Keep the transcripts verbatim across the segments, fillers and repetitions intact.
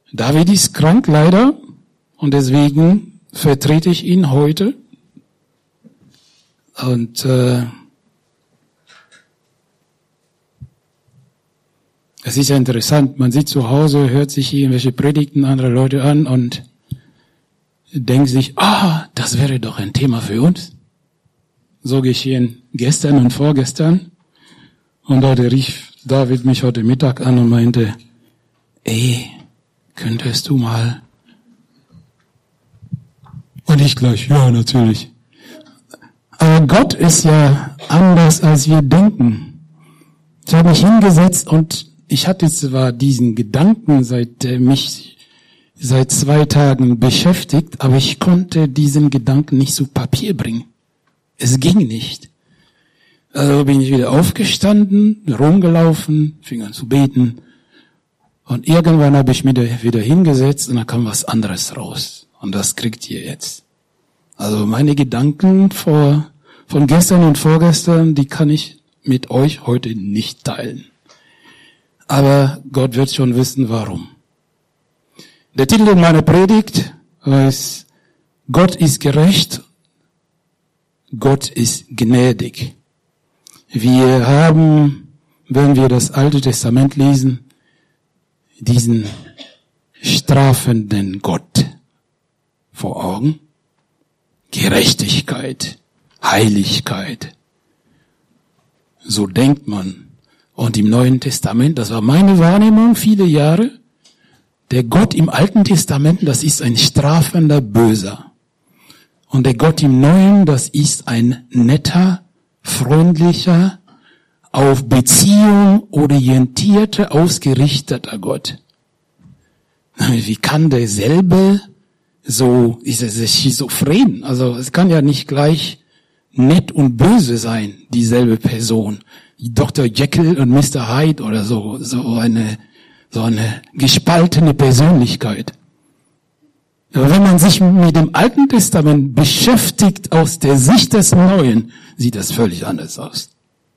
David ist krank leider und deswegen vertrete ich ihn heute. Und äh, es ist ja interessant, man sitzt zu Hause, hört sich irgendwelche Predigten anderer Leute an und denkt sich, ah, das wäre doch ein Thema für uns. So geschehen gestern und vorgestern. Und heute rief David mich heute Mittag an und meinte, ey, könntest du mal? Und ich gleich, ja, natürlich. Aber Gott ist ja anders, als wir denken. Ich habe mich hingesetzt und ich hatte zwar diesen Gedanken, seit äh, mich seit zwei Tagen beschäftigt, aber ich konnte diesen Gedanken nicht zu Papier bringen. Es ging nicht. Also bin ich wieder aufgestanden, rumgelaufen, fing an zu beten und irgendwann habe ich mich wieder hingesetzt und dann kam was anderes raus. Und das kriegt ihr jetzt. Also meine Gedanken vor, von gestern und vorgestern, die kann ich mit euch heute nicht teilen. Aber Gott wird schon wissen, warum. Der Titel meiner Predigt heißt, Gott ist gerecht, Gott ist gnädig. Wir haben, wenn wir das Alte Testament lesen, diesen strafenden Gott vor Augen. Gerechtigkeit, Heiligkeit. So denkt man. Und im Neuen Testament, das war meine Wahrnehmung viele Jahre, der Gott im Alten Testament, das ist ein strafender Böser. Und der Gott im Neuen, das ist ein netter, freundlicher, auf Beziehung orientierter, ausgerichteter Gott. Wie kann derselbe so, ist es schizophren? Also es kann ja nicht gleich nett und böse sein, dieselbe Person. Doktor Jekyll und Mister Hyde oder so, so eine, so eine gespaltene Persönlichkeit. Aber wenn man sich mit dem Alten Testament beschäftigt aus der Sicht des Neuen, sieht das völlig anders aus.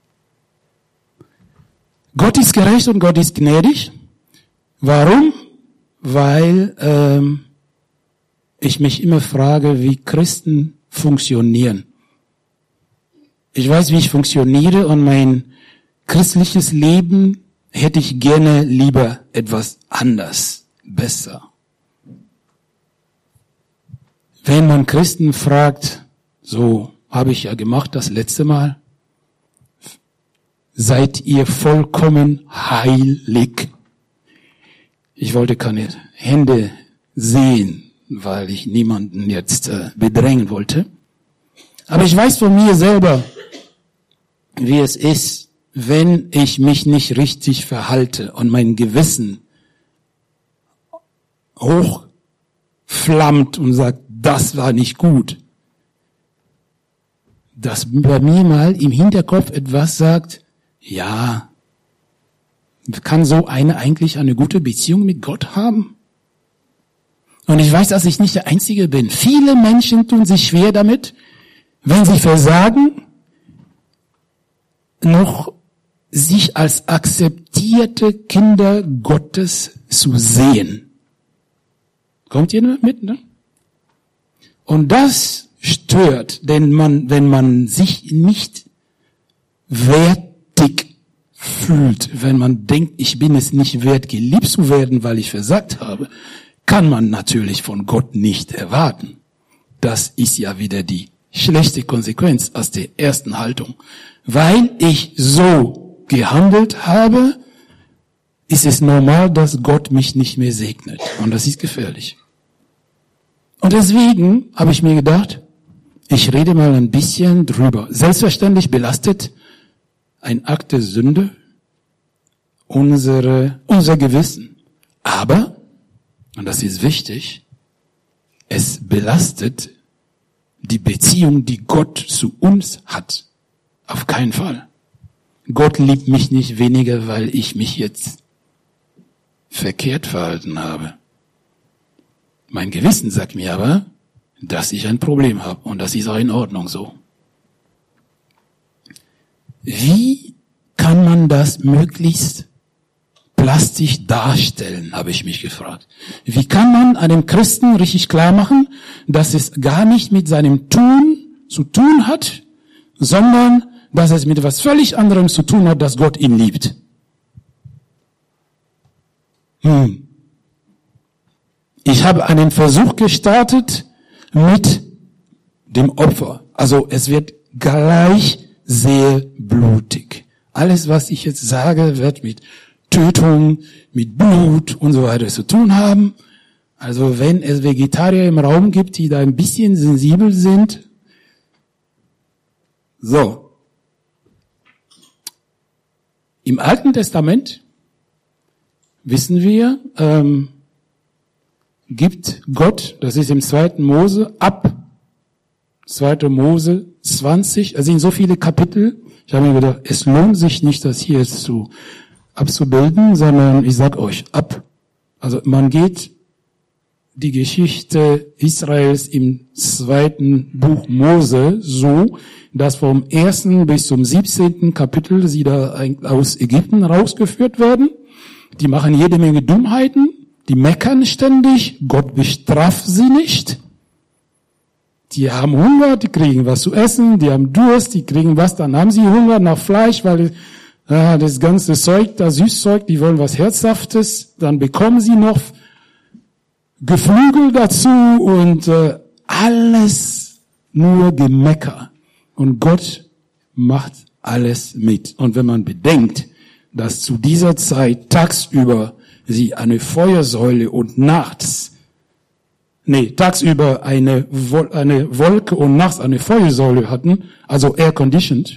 Gott ist gerecht und Gott ist gnädig. Warum? Weil ähm, ich mich immer frage, wie Christen funktionieren. Ich weiß, wie ich funktioniere und mein christliches Leben hätte ich gerne lieber etwas anders, besser. Wenn man Christen fragt, so habe ich ja gemacht das letzte Mal, seid ihr vollkommen heilig? Ich wollte keine Hände sehen, weil ich niemanden jetzt äh, bedrängen wollte. Aber ich weiß von mir selber, wie es ist, wenn ich mich nicht richtig verhalte und mein Gewissen hochflammt und sagt, das war nicht gut. Dass bei mir mal im Hinterkopf etwas sagt, ja, kann so eine eigentlich eine gute Beziehung mit Gott haben? Und ich weiß, dass ich nicht der Einzige bin. Viele Menschen tun sich schwer damit, wenn sie versagen, noch sich als akzeptierte Kinder Gottes zu sehen. Kommt ihr mit, ne? Und das stört, denn man, wenn man sich nicht wertig fühlt, wenn man denkt, ich bin es nicht wert, geliebt zu werden, weil ich versagt habe, kann man natürlich von Gott nicht erwarten. Das ist ja wieder die schlechte Konsequenz aus der ersten Haltung. Weil ich so gehandelt habe, ist es normal, dass Gott mich nicht mehr segnet. Und das ist gefährlich. Und deswegen habe ich mir gedacht, ich rede mal ein bisschen drüber. Selbstverständlich belastet ein Akt der Sünde unsere, unser Gewissen. Aber, und das ist wichtig, es belastet die Beziehung, die Gott zu uns hat. Auf keinen Fall. Gott liebt mich nicht weniger, weil ich mich jetzt verkehrt verhalten habe. Mein Gewissen sagt mir aber, dass ich ein Problem habe und das ist auch in Ordnung so. Wie kann man das möglichst plastisch darstellen, habe ich mich gefragt. Wie kann man einem Christen richtig klar machen, dass es gar nicht mit seinem Tun zu tun hat, sondern dass es mit etwas völlig anderem zu tun hat, dass Gott ihn liebt? Hm. Ich habe einen Versuch gestartet mit dem Opfer. Also es wird gleich sehr blutig. Alles, was ich jetzt sage, wird mit Tötung, mit Blut und so weiter zu tun haben. Also wenn es Vegetarier im Raum gibt, die da ein bisschen sensibel sind. So. Im Alten Testament wissen wir, ähm, gibt Gott, das ist im zweiten Mose, ab zweiter Mose zwanzig, also in so viele Kapitel, ich habe mir gedacht, es lohnt sich nicht, das hier jetzt zu abzubilden, sondern ich sag euch, ab. Also man geht die Geschichte Israels im zweiten Buch Mose so, dass vom ersten bis zum siebzehnten Kapitel sie da aus Ägypten rausgeführt werden. Die machen jede Menge Dummheiten, die meckern ständig, Gott bestraft sie nicht. Die haben Hunger, die kriegen was zu essen, die haben Durst, die kriegen was, dann haben sie Hunger nach Fleisch, weil äh, das ganze Zeug, das Süßzeug, die wollen was Herzhaftes, dann bekommen sie noch Geflügel dazu und äh, alles nur Gemecker. Und Gott macht alles mit. Und wenn man bedenkt, dass zu dieser Zeit tagsüber sie eine Feuersäule und nachts, nee, tagsüber eine, Wol- eine Wolke und nachts eine Feuersäule hatten, also air conditioned,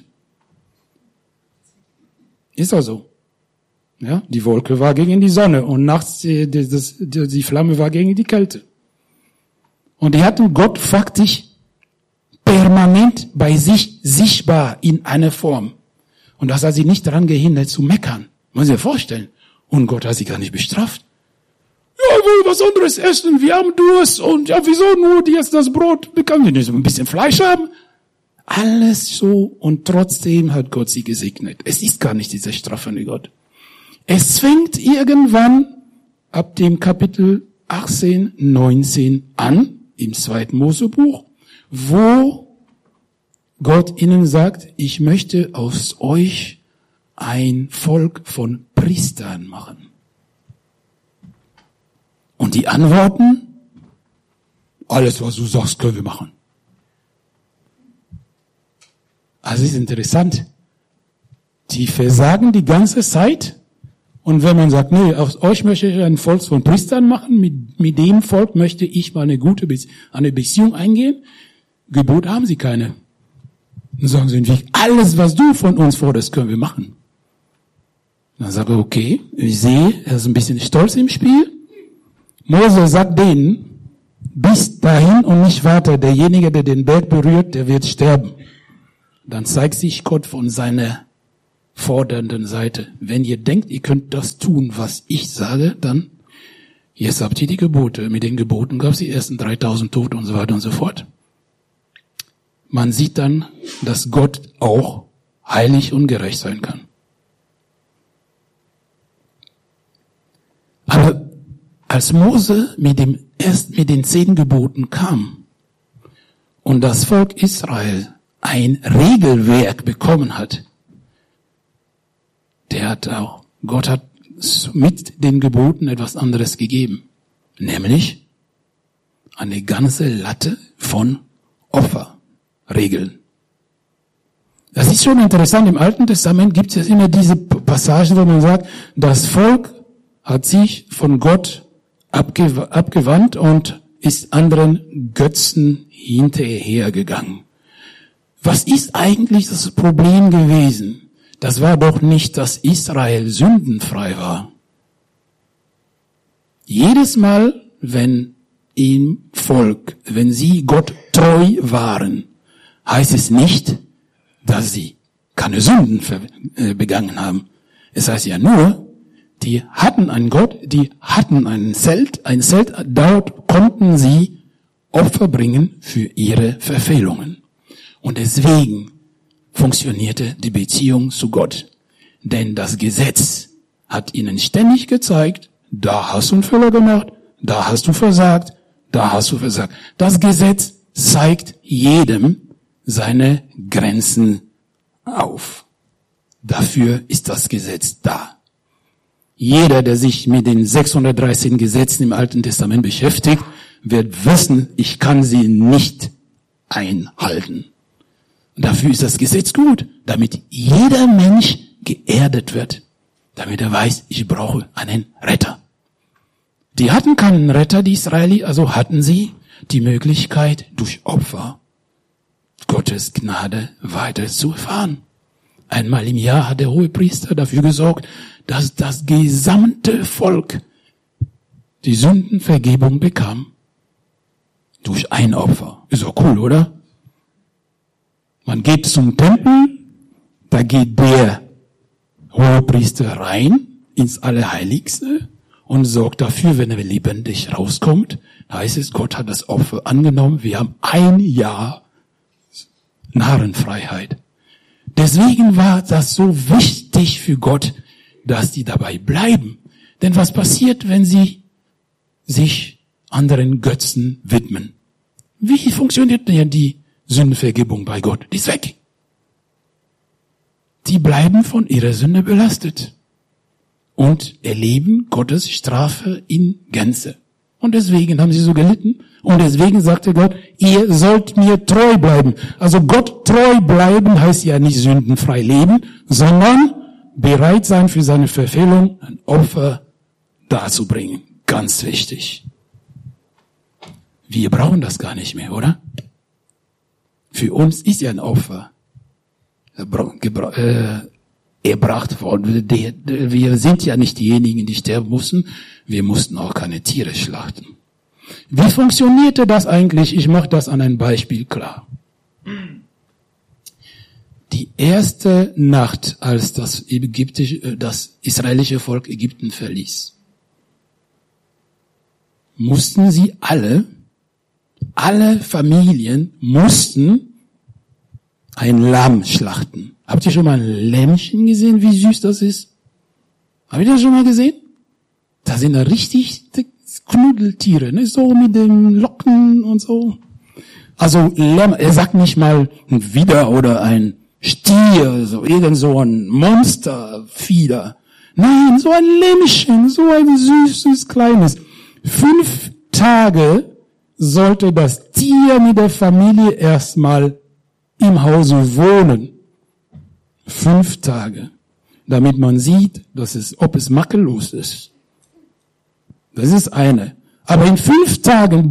ist also. Ja, die Wolke war gegen die Sonne und nachts die, die, das, die, die Flamme war gegen die Kälte. Und die hatten Gott faktisch permanent bei sich sichtbar in einer Form. Und das hat sie nicht daran gehindert zu meckern. Muss ich sich vorstellen. Und Gott hat sie gar nicht bestraft. Ja, ich will was anderes essen, wir haben Durst und ja, wieso nur die jetzt das Brot? Bekommen wir nicht so ein bisschen Fleisch haben? Alles so und trotzdem hat Gott sie gesegnet. Es ist gar nicht dieser strafende Gott. Es fängt irgendwann ab dem Kapitel achtzehn, neunzehn an, im zweiten Mosebuch, wo Gott ihnen sagt, ich möchte aus euch ein Volk von Priestern machen. Und die antworten, alles, was du sagst, können wir machen. Also es ist interessant. Die versagen die ganze Zeit. Und wenn man sagt, nee, aus euch möchte ich ein Volk von Priestern machen, mit, mit dem Volk möchte ich mal eine gute Be- eine Beziehung eingehen, Gebot haben sie keine. Dann sagen sie, alles, was du von uns forderst, können wir machen. Dann sage ich, okay, ich sehe, er ist ein bisschen stolz im Spiel. Mose sagt denen, bis dahin und nicht weiter, derjenige, der den Berg berührt, der wird sterben. Dann zeigt sich Gott von seiner fordernden Seite. Wenn ihr denkt, ihr könnt das tun, was ich sage, dann, jetzt habt ihr die Gebote. Mit den Geboten gab es die ersten dreitausend Tote und so weiter und so fort. Man sieht dann, dass Gott auch heilig und gerecht sein kann. Aber als Mose mit dem erst mit den zehn Geboten kam und das Volk Israel ein Regelwerk bekommen hat, der hat auch, Gott hat mit den Geboten etwas anderes gegeben. Nämlich eine ganze Latte von Opferregeln. Das ist schon interessant. Im Alten Testament gibt es immer diese Passagen, wo man sagt, das Volk hat sich von Gott abgew- abgewandt und ist anderen Götzen hinterhergegangen. Was ist eigentlich das Problem gewesen? Das war doch nicht, dass Israel sündenfrei war. Jedes Mal, wenn im Volk, wenn sie Gott treu waren, heißt es nicht, dass sie keine Sünden begangen haben. Es heißt ja nur, die hatten einen Gott, die hatten ein Zelt, ein Zelt, dort konnten sie Opfer bringen für ihre Verfehlungen. Und deswegen funktionierte die Beziehung zu Gott. Denn das Gesetz hat ihnen ständig gezeigt, da hast du einen Fehler gemacht, da hast du versagt, da hast du versagt. Das Gesetz zeigt jedem seine Grenzen auf. Dafür ist das Gesetz da. Jeder, der sich mit den sechshundertdreizehn Gesetzen im Alten Testament beschäftigt, wird wissen, ich kann sie nicht einhalten. Dafür ist das Gesetz gut, damit jeder Mensch geerdet wird, damit er weiß, ich brauche einen Retter. Die hatten keinen Retter, die Israeliten, also hatten sie die Möglichkeit, durch Opfer Gottes Gnade weiter zu erfahren. Einmal im Jahr hat der Hohepriester dafür gesorgt, dass das gesamte Volk die Sündenvergebung bekam. Durch ein Opfer. Ist doch cool, oder? Man geht zum Tempel, da geht der Hohepriester rein ins Allerheiligste und sorgt dafür, wenn er lebendig rauskommt, heißt es, Gott hat das Opfer angenommen, wir haben ein Jahr Narrenfreiheit. Deswegen war das so wichtig für Gott, dass die dabei bleiben. Denn was passiert, wenn sie sich anderen Götzen widmen? Wie funktioniert denn die Sündenvergebung bei Gott? Die ist weg. Die bleiben von ihrer Sünde belastet und erleben Gottes Strafe in Gänze. Und deswegen haben sie so gelitten. Und deswegen sagte Gott, ihr sollt mir treu bleiben. Also Gott treu bleiben heißt ja nicht sündenfrei leben, sondern bereit sein für seine Verfehlung, ein Opfer darzubringen. Ganz wichtig. Wir brauchen das gar nicht mehr, oder? Für uns ist ja ein Opfer erbracht worden. Wir sind ja nicht diejenigen, die sterben mussten. Wir mussten auch keine Tiere schlachten. Wie funktionierte das eigentlich? Ich mache das an einem Beispiel klar. Die erste Nacht, als das ägyptische, das israelische Volk Ägypten verließ, mussten sie alle, alle Familien mussten ein Lamm schlachten. Habt ihr schon mal ein Lämmchen gesehen, wie süß das ist? Habt ihr das schon mal gesehen? Da sind da richtig Knuddeltiere, ne? So mit den Locken und so. Also Lämm, er sagt nicht mal ein Widder oder ein Stier, so irgend so ein Monsterfieder. Nein, so ein Lämmchen, so ein süßes kleines. Fünf Tage sollte das Tier mit der Familie erstmal im Hause wohnen. Fünf Tage. Damit man sieht, dass es, ob es makellos ist. Das ist eine. Aber in fünf Tagen,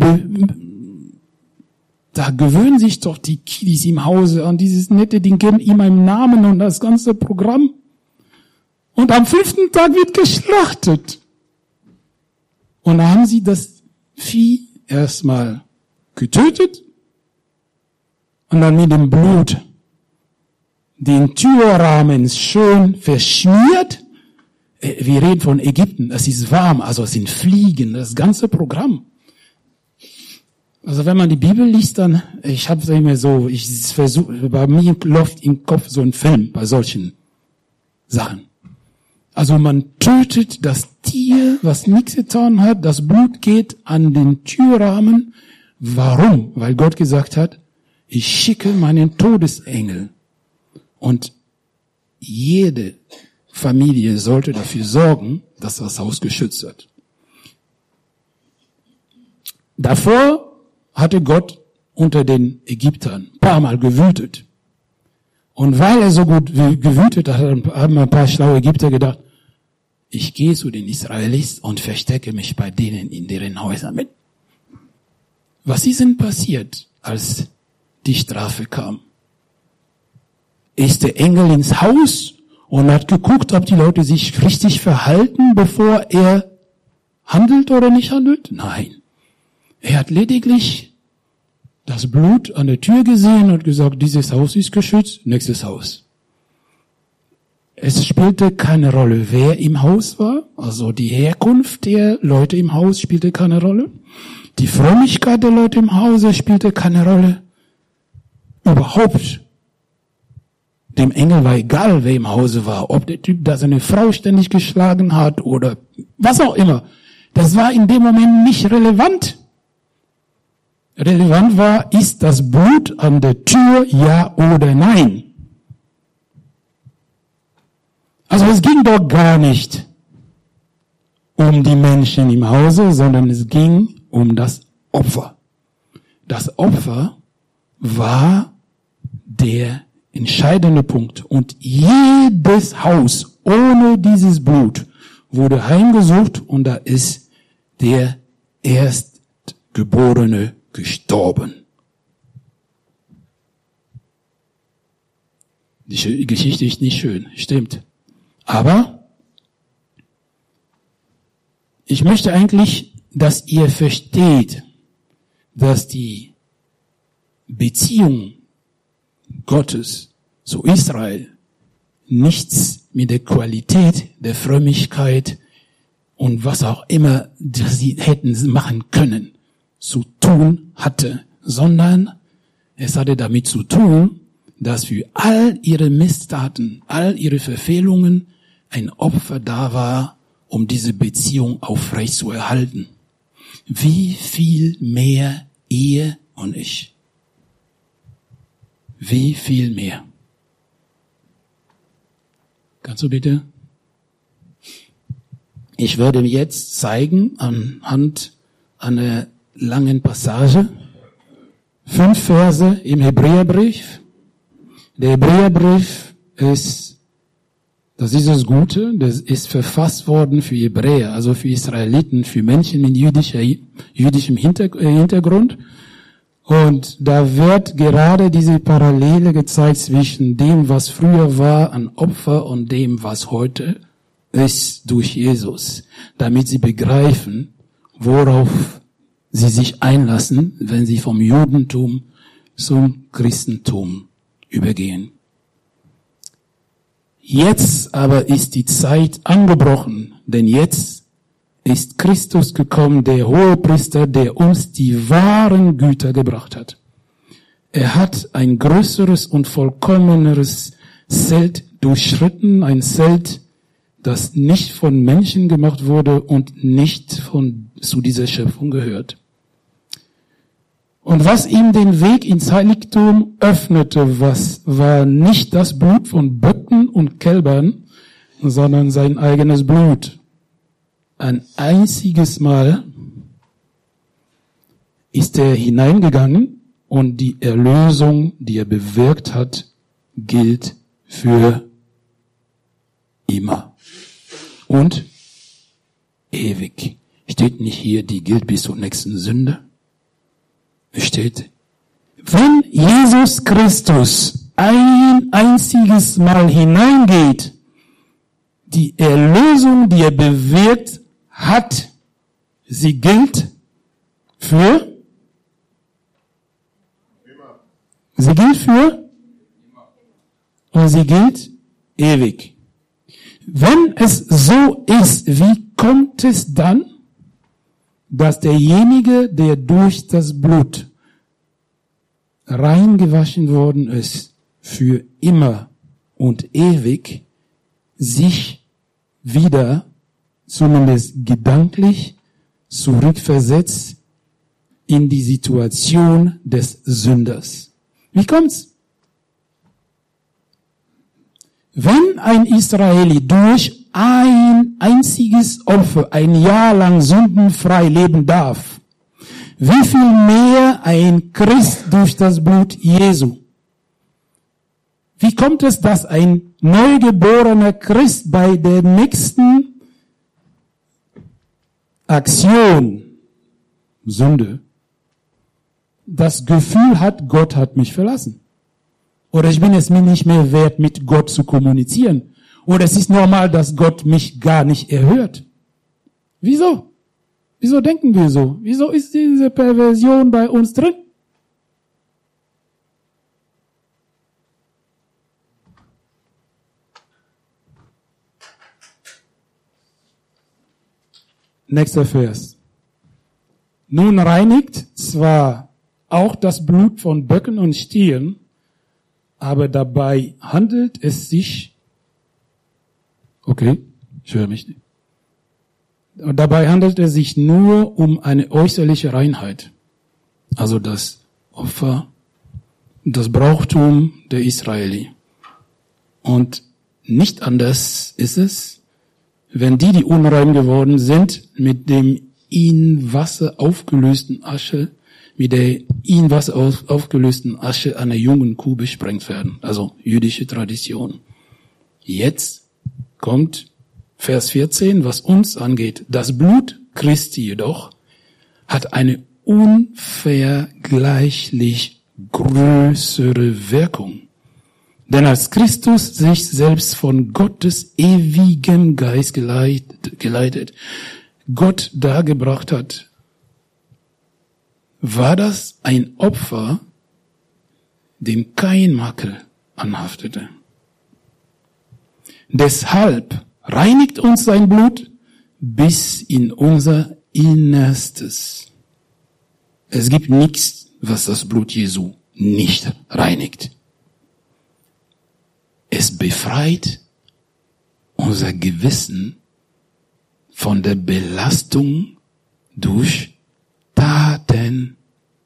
da gewöhnen sich doch die Kiddies im Hause an dieses nette Ding, geben ihm einen Namen und das ganze Programm. Und am fünften Tag wird geschlachtet. Und da haben sie das Vieh erstmal getötet und dann mit dem Blut den Türrahmen schön verschmiert. Wir reden von Ägypten, es ist warm, also es sind Fliegen, das ganze Programm. Also wenn man die Bibel liest, dann, ich habe es immer so, ich versuche, bei mir läuft im Kopf so ein Film bei solchen Sachen. Also man tötet das Tier, was nichts getan hat, das Blut geht an den Türrahmen. Warum? Weil Gott gesagt hat, ich schicke meinen Todesengel. Und jede Familie sollte dafür sorgen, dass das Haus geschützt wird. Davor hatte Gott unter den Ägyptern ein paar Mal gewütet. Und weil er so gut gewütet hat, haben ein paar schlaue Ägypter gedacht, ich gehe zu den Israelis und verstecke mich bei denen in deren Häusern mit. Was ist denn passiert, als die Strafe kam? Ist der Engel ins Haus und hat geguckt, ob die Leute sich richtig verhalten, bevor er handelt oder nicht handelt? Nein. Er hat lediglich das Blut an der Tür gesehen und gesagt, dieses Haus ist geschützt, nächstes Haus. Es spielte keine Rolle, wer im Haus war, also die Herkunft der Leute im Haus spielte keine Rolle. Die Frömmigkeit der Leute im Hause spielte keine Rolle. Überhaupt Dem Engel war egal, wer im Hause war, ob der Typ da seine Frau ständig geschlagen hat oder was auch immer. Das war in dem Moment nicht relevant. Relevant war, ist das Blut an der Tür, ja oder nein? Also es ging doch gar nicht um die Menschen im Hause, sondern es ging um das Opfer. Das Opfer war der entscheidende Punkt. Und jedes Haus ohne dieses Blut wurde heimgesucht und da ist der Erstgeborene gestorben. Die Geschichte ist nicht schön, stimmt. Aber ich möchte eigentlich, dass ihr versteht, dass die Beziehung Gottes zu Israel nichts mit der Qualität der Frömmigkeit und was auch immer, das sie hätten machen können, zu tun hatte, sondern es hatte damit zu tun, dass für all ihre Misstaten, all ihre Verfehlungen ein Opfer da war, um diese Beziehung aufrecht zu erhalten. Wie viel mehr ihr und ich? Wie viel mehr? Kannst du bitte? Ich werde jetzt zeigen anhand einer langen Passage fünf Verse im Hebräerbrief. Der Hebräerbrief ist, das ist das Gute, das ist verfasst worden für Hebräer, also für Israeliten, für Menschen mit jüdischer, jüdischem Hintergrund. Und da wird gerade diese Parallele gezeigt zwischen dem, was früher war an Opfer und dem, was heute ist durch Jesus, damit sie begreifen, worauf sie sich einlassen, wenn sie vom Judentum zum Christentum übergehen. Jetzt aber ist die Zeit angebrochen, denn jetzt ist Christus gekommen, der Hohepriester, der uns die wahren Güter gebracht hat. Er hat ein größeres und vollkommeneres Zelt durchschritten, ein Zelt, das nicht von Menschen gemacht wurde und nicht von, zu dieser Schöpfung gehört. Und was ihm den Weg ins Heiligtum öffnete, was war nicht das Blut von Böcken und Kälbern, sondern sein eigenes Blut. Ein einziges Mal ist er hineingegangen und die Erlösung, die er bewirkt hat, gilt für immer und ewig. Steht nicht hier, die gilt bis zur nächsten Sünde? Es steht, wenn Jesus Christus ein einziges Mal hineingeht, die Erlösung, die er bewirkt hat, sie gilt für? Sie gilt für? Und sie gilt ewig. Wenn es so ist, wie kommt es dann, dass derjenige, der durch das Blut reingewaschen worden ist, für immer und ewig, sich wieder, zumindest gedanklich, zurückversetzt in die Situation des Sünders. Wie kommt's? Wenn ein Israeli durch ein einziges Opfer ein Jahr lang sündenfrei leben darf, wie viel mehr ein Christ durch das Blut Jesu? Wie kommt es, dass ein neugeborener Christ bei der nächsten Aktion, Sünde, das Gefühl hat, Gott hat mich verlassen? Oder ich bin es mir nicht mehr wert, mit Gott zu kommunizieren? Oder es ist normal, dass Gott mich gar nicht erhört? Wieso? Wieso denken wir so? Wieso ist diese Perversion bei uns drin? Nächster Vers. Nun reinigt zwar auch das Blut von Böcken und Stieren, aber dabei handelt es sich, okay, ich höre mich nicht. Und dabei handelt es sich nur um eine äußerliche Reinheit. Also das Opfer, das Brauchtum der Israeli. Und nicht anders ist es, wenn die, die unrein geworden sind, mit dem in Wasser aufgelösten Asche, mit der in Wasser auf, aufgelösten Asche einer jungen Kuh besprengt werden. Also jüdische Tradition. Jetzt kommt Vers vierzehn, was uns angeht. Das Blut Christi jedoch hat eine unvergleichlich größere Wirkung. Denn als Christus sich selbst von Gottes ewigem Geist geleitet, geleitet Gott dargebracht hat, war das ein Opfer, dem kein Makel anhaftete. Deshalb reinigt uns sein Blut bis in unser Innerstes. Es gibt nichts, was das Blut Jesu nicht reinigt. Es befreit unser Gewissen von der Belastung durch Taten.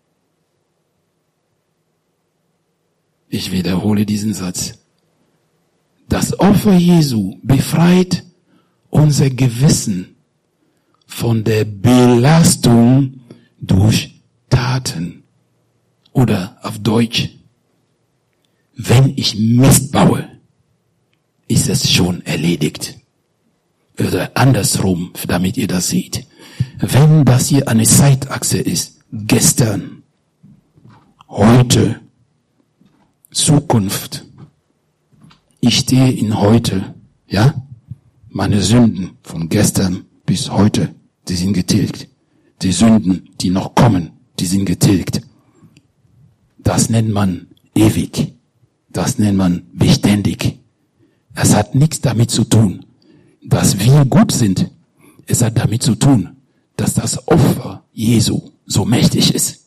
Ich wiederhole diesen Satz. Das Opfer Jesu befreit unser Gewissen von der Belastung durch Taten. Oder auf Deutsch, wenn ich Mist baue, ist es schon erledigt. Oder andersrum, damit ihr das seht. Wenn das hier eine Zeitachse ist, gestern, heute, Zukunft, ich stehe in heute, ja? Meine Sünden von gestern bis heute, die sind getilgt. Die Sünden, die noch kommen, die sind getilgt. Das nennt man ewig. Das nennt man beständig. Es hat nichts damit zu tun, dass wir gut sind. Es hat damit zu tun, dass das Opfer Jesu so mächtig ist.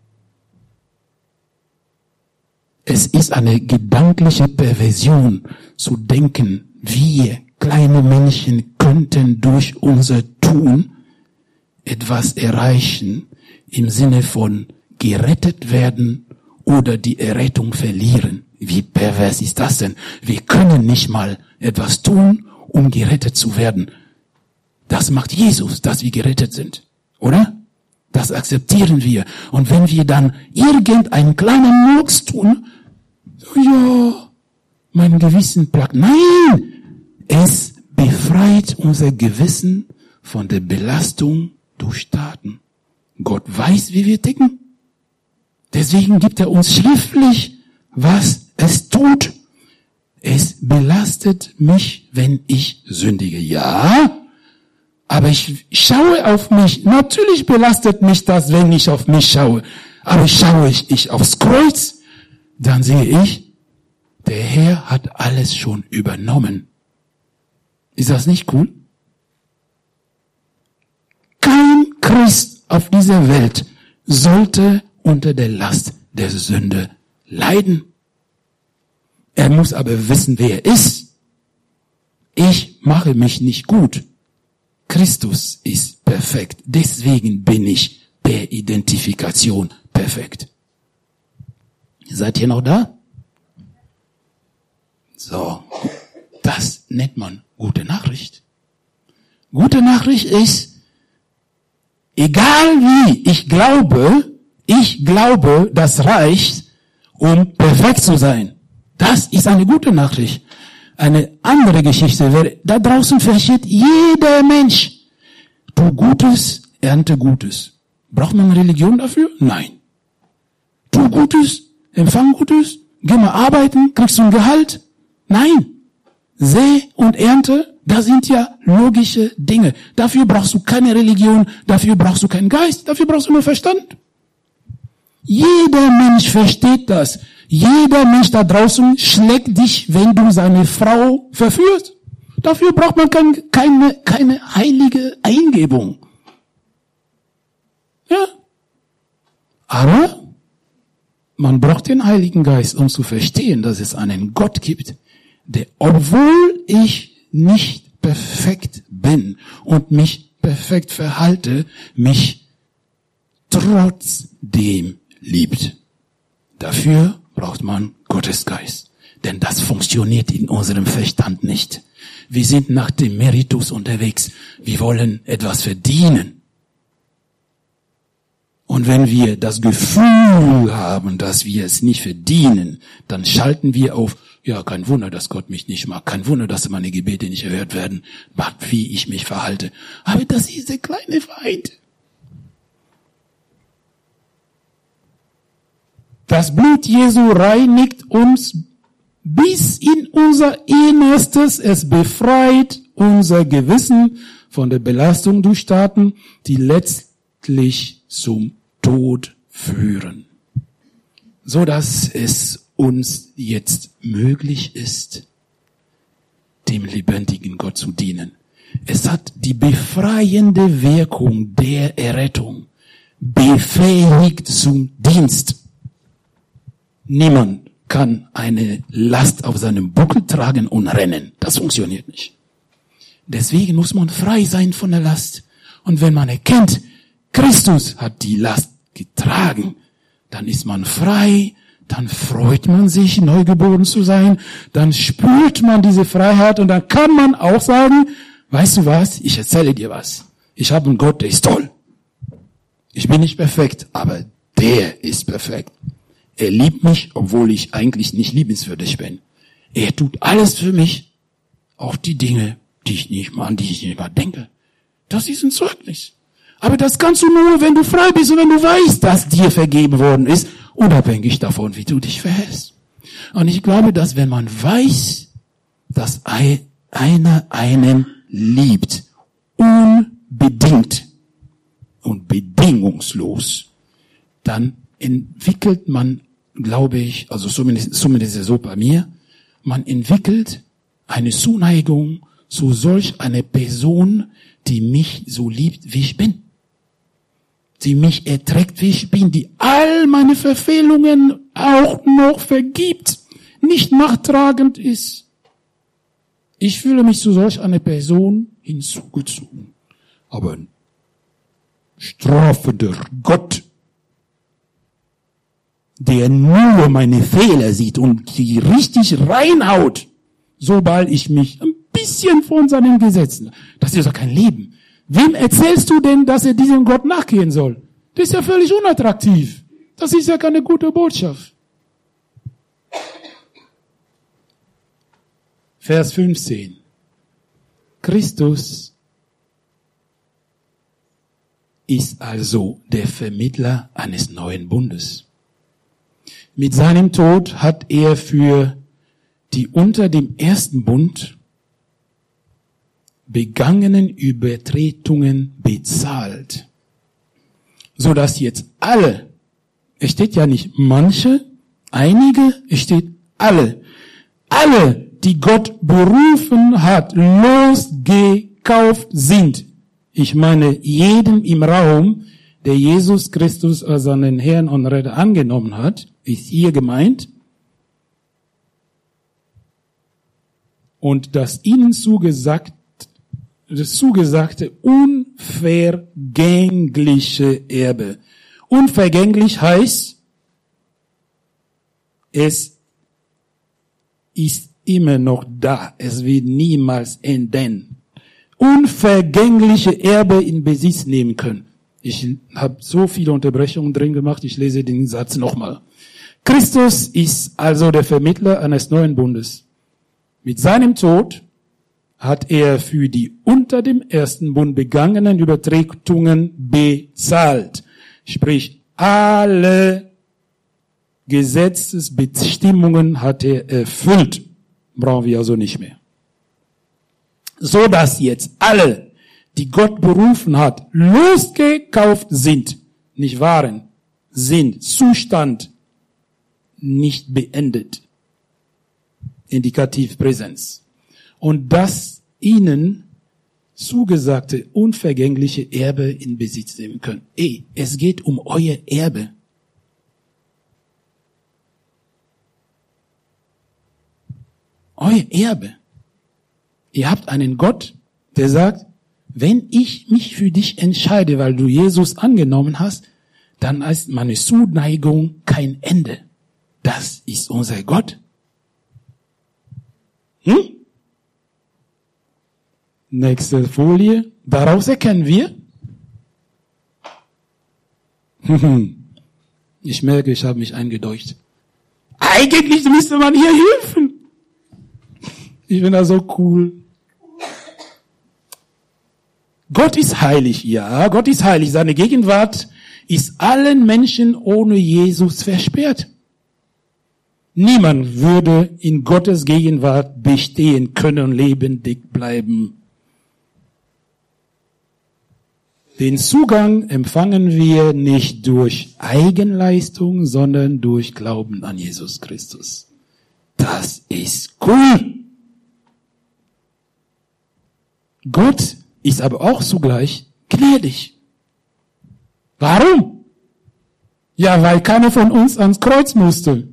Es ist eine gedankliche Perversion zu denken, wir kleine Menschen könnten durch unser Tun etwas erreichen im Sinne von gerettet werden oder die Errettung verlieren. Wie pervers ist das denn? Wir können nicht mal etwas tun, um gerettet zu werden. Das macht Jesus, dass wir gerettet sind, oder? Das akzeptieren wir. Und wenn wir dann irgendeinen kleinen Murks tun, so, ja, mein Gewissen plagt. Nein! Es befreit unser Gewissen von der Belastung durch Taten. Gott weiß, wie wir ticken. Deswegen gibt er uns schriftlich, was es tut. Es belastet mich, wenn ich sündige. Ja, aber ich schaue auf mich. Natürlich belastet mich das, wenn ich auf mich schaue. Aber schaue ich, ich aufs Kreuz, dann sehe ich, der Herr hat alles schon übernommen. Ist das nicht cool? Kein Christ auf dieser Welt sollte unter der Last der Sünde leiden. Er muss aber wissen, wer er ist. Ich mache mich nicht gut. Christus ist perfekt. Deswegen bin ich per Identifikation perfekt. Seid ihr noch da? So, das nennt man gute Nachricht. Gute Nachricht ist, egal wie ich glaube, ich glaube, das reicht, um perfekt zu sein. Das ist eine gute Nachricht. Eine andere Geschichte wäre, da draußen versteht jeder Mensch, tu Gutes, ernte Gutes. Braucht man Religion dafür? Nein. Tu Gutes, empfang Gutes, geh mal arbeiten, kriegst du ein Gehalt? Nein. Säe und Ernte, das sind ja logische Dinge. Dafür brauchst du keine Religion, dafür brauchst du keinen Geist, dafür brauchst du nur Verstand. Jeder Mensch versteht das. Jeder Mensch da draußen schlägt dich, wenn du seine Frau verführst. Dafür braucht man kein, keine, keine heilige man braucht den Heiligen Geist, um zu verstehen, dass es einen Gott gibt, der, obwohl ich nicht perfekt bin und mich perfekt verhalte, mich trotzdem liebt. Dafür braucht man Gottes Geist. Denn das funktioniert in unserem Verstand nicht. Wir sind nach dem Meritus unterwegs. Wir wollen etwas verdienen. Und wenn wir das Gefühl haben, dass wir es nicht verdienen, dann schalten wir auf, ja, kein Wunder, dass Gott mich nicht mag. Kein Wunder, dass meine Gebete nicht erhört werden, wie ich mich verhalte. Aber das ist der kleine Feind. Das Blut Jesu reinigt uns bis in unser Innerstes. Es befreit unser Gewissen von der Belastung durch Taten, die letztlich zum Tod führen. So dass es uns jetzt möglich ist, dem lebendigen Gott zu dienen. Es hat die befreiende Wirkung der Errettung, befähigt zum Dienst. Niemand kann eine Last auf seinem Buckel tragen und rennen. Das funktioniert nicht. Deswegen muss man frei sein von der Last. Und wenn man erkennt, Christus hat die Last getragen, dann ist man frei, dann freut man sich, neugeboren zu sein, dann spürt man diese Freiheit und dann kann man auch sagen, weißt du was, ich erzähle dir was. Ich habe einen Gott, der ist toll. Ich bin nicht perfekt, aber der ist perfekt. Er liebt mich, obwohl ich eigentlich nicht liebenswürdig bin. Er tut alles für mich, auch die Dinge, die ich nicht mal, an die ich nicht mal denke. Das ist ein Zeugnis. Aber das kannst du nur, wenn du frei bist und wenn du weißt, dass dir vergeben worden ist, unabhängig davon, wie du dich verhältst. Und ich glaube, dass wenn man weiß, dass einer einen liebt, unbedingt und bedingungslos, dann entwickelt man, glaube ich, also zumindest, zumindest so bei mir, man entwickelt eine Zuneigung zu solch einer Person, die mich so liebt, wie ich bin. Die mich erträgt, wie ich bin, die all meine Verfehlungen auch noch vergibt, nicht nachtragend ist. Ich fühle mich zu solch einer Person hinzugezogen. Aber ein strafender Gott, der nur meine Fehler sieht und die richtig reinhaut, sobald ich mich ein bisschen von seinen Gesetzen, das ist doch kein Leben. Wem erzählst du denn, dass er diesem Gott nachgehen soll? Das ist ja völlig unattraktiv. Das ist ja keine gute Botschaft. Vers fünfzehn. Christus ist also der Vermittler eines neuen Bundes. Mit seinem Tod hat er für die unter dem ersten Bund begangenen Übertretungen bezahlt, so dass jetzt alle, es steht ja nicht manche, einige, es steht alle, alle, die Gott berufen hat, losgekauft sind. Ich meine, jedem im Raum, der Jesus Christus als seinen Herrn und Retter angenommen hat, ist hier gemeint. Und das ihnen zugesagt, das zugesagte unvergängliche Erbe. Unvergänglich heißt, es ist immer noch da. Es wird niemals enden. Unvergängliche Erbe in Besitz nehmen können. Ich habe so viele Unterbrechungen drin gemacht, ich lese den Satz nochmal. Christus ist also der Vermittler eines neuen Bundes. Mit seinem Tod hat er für die unter dem ersten Bund begangenen Übertretungen bezahlt. Sprich, alle Gesetzesbestimmungen hat er erfüllt. Brauchen wir also nicht mehr. So dass jetzt alle, die Gott berufen hat, losgekauft sind, nicht waren, sind, Zustand nicht beendet. Indikativ Präsenz. Und das ihnen zugesagte unvergängliche Erbe in Besitz nehmen können. Ey, es geht um euer Erbe. euer Erbe. Ihr habt einen Gott, der sagt, wenn ich mich für dich entscheide, weil du Jesus angenommen hast, dann ist meine Zuneigung kein Ende. Das ist unser Gott. Hm? Nächste Folie. Daraus erkennen wir. Ich merke, ich habe mich eingedeucht. Eigentlich müsste man hier helfen. Ich bin da so cool. Gott ist heilig, ja, Gott ist heilig. Seine Gegenwart ist allen Menschen ohne Jesus versperrt. Niemand würde in Gottes Gegenwart bestehen können und lebendig bleiben. Den Zugang empfangen wir nicht durch Eigenleistung, sondern durch Glauben an Jesus Christus. Das ist cool. Gott ist aber auch zugleich gnädig. Warum? Ja, weil keiner von uns ans Kreuz musste.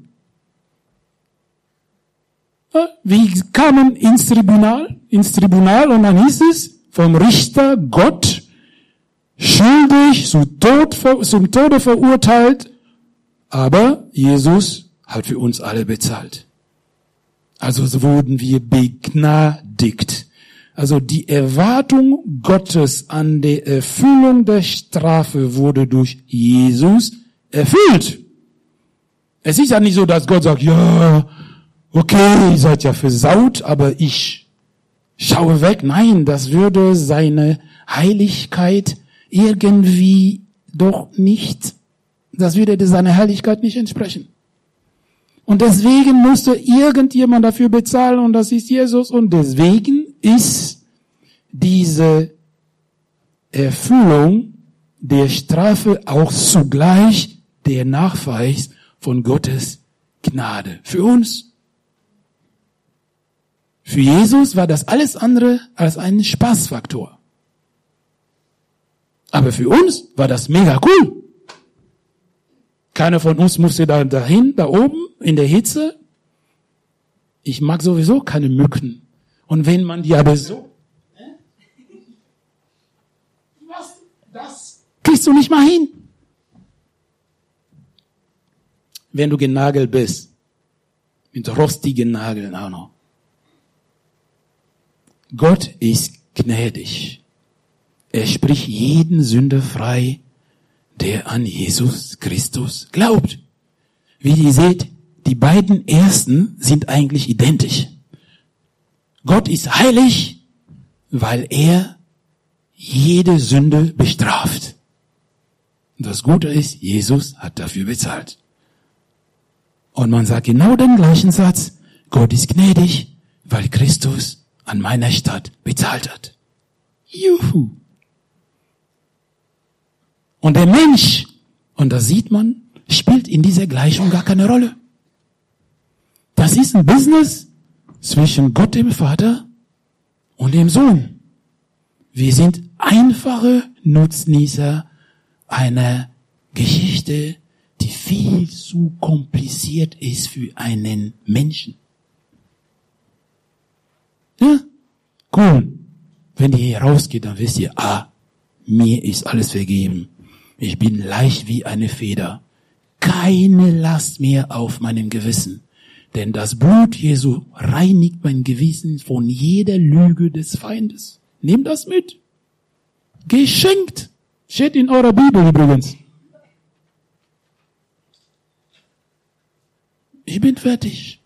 Wir kamen ins Tribunal, ins Tribunal und dann hieß es vom Richter Gott, schuldig, zum, Tod, zum Tode verurteilt, aber Jesus hat für uns alle bezahlt. Also so wurden wir begnadigt. Also die Erwartung Gottes an der Erfüllung der Strafe wurde durch Jesus erfüllt. Es ist ja nicht so, dass Gott sagt, ja, okay, ihr seid ja versaut, aber ich schaue weg. Nein, das würde seine Heiligkeit irgendwie doch nicht, das würde seiner Heiligkeit nicht entsprechen. Und deswegen musste irgendjemand dafür bezahlen und das ist Jesus und deswegen ist diese Erfüllung der Strafe auch zugleich der Nachweis von Gottes Gnade für uns. Für Jesus war das alles andere als ein Spaßfaktor. Aber für uns war das mega cool. Keiner von uns musste da dahin, da oben, in der Hitze. Ich mag sowieso keine Mücken. Und wenn man die aber so, was, das kriegst du nicht mal hin. Wenn du genagelt bist, mit rostigen Nageln auch noch. Gott ist gnädig. Er spricht jeden Sünder frei, der an Jesus Christus glaubt. Wie ihr seht, die beiden ersten sind eigentlich identisch. Gott ist heilig, weil er jede Sünde bestraft. Und das Gute ist, Jesus hat dafür bezahlt. Und man sagt genau den gleichen Satz. Gott ist gnädig, weil Christus an meiner Stadt bezahlt hat. Juhu! Und der Mensch, und das sieht man, spielt in dieser Gleichung gar keine Rolle. Das ist ein Business zwischen Gott dem Vater und dem Sohn. Wir sind einfache Nutznießer einer Geschichte, die viel zu kompliziert ist für einen Menschen. Ja, cool. Wenn ihr hier rausgeht, dann wisst ihr, ah, mir ist alles vergeben. Ich bin leicht wie eine Feder. Keine Last mehr auf meinem Gewissen. Denn das Blut Jesu reinigt mein Gewissen von jeder Lüge des Feindes. Nehmt das mit. Geschenkt. Steht in eurer Bibel übrigens. Ich bin fertig.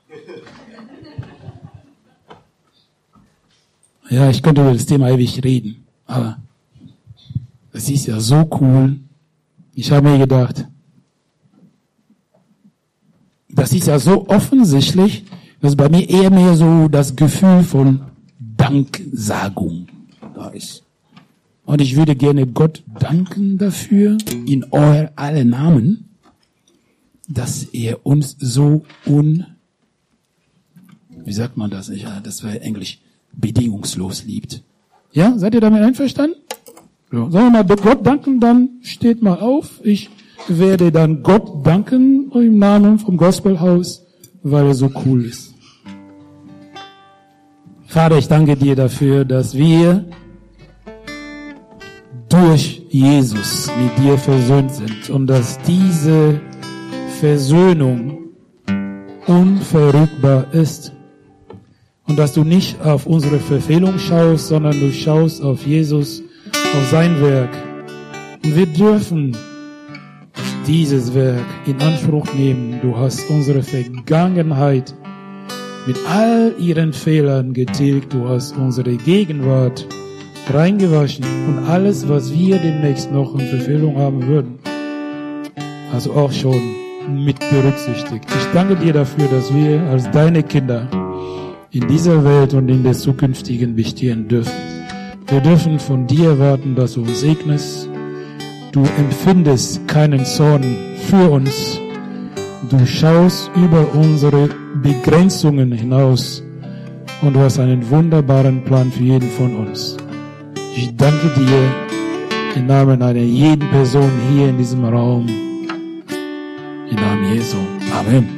Ja, ich könnte über das Thema ewig reden, aber es ist ja so cool. Ich habe mir gedacht, das ist ja so offensichtlich, dass bei mir eher mehr so das Gefühl von Danksagung da ist. Und ich würde gerne Gott danken dafür, in euer aller Namen, dass er uns so un, wie sagt man das? Ja, das war Englisch, bedingungslos liebt. Ja, seid ihr damit einverstanden? Ja, sollen wir mal Gott danken, dann steht mal auf. Ich werde dann Gott danken im Namen vom Gospelhaus, weil er so cool ist. Vater, ich danke dir dafür, dass wir durch Jesus mit dir versöhnt sind und dass diese Versöhnung unverrückbar ist. Und dass du nicht auf unsere Verfehlung schaust, sondern du schaust auf Jesus, auf sein Werk. Und wir dürfen dieses Werk in Anspruch nehmen. Du hast unsere Vergangenheit mit all ihren Fehlern getilgt. Du hast unsere Gegenwart reingewaschen. Und alles, was wir demnächst noch in Verfehlung haben würden, also auch schon mit berücksichtigt. Ich danke dir dafür, dass wir als deine Kinder in dieser Welt und in der zukünftigen bestehen dürfen. Wir dürfen von dir erwarten, dass du uns segnest. Du empfindest keinen Zorn für uns. Du schaust über unsere Begrenzungen hinaus und du hast einen wunderbaren Plan für jeden von uns. Ich danke dir im Namen einer jeden Person hier in diesem Raum. Im Namen Jesu. Amen.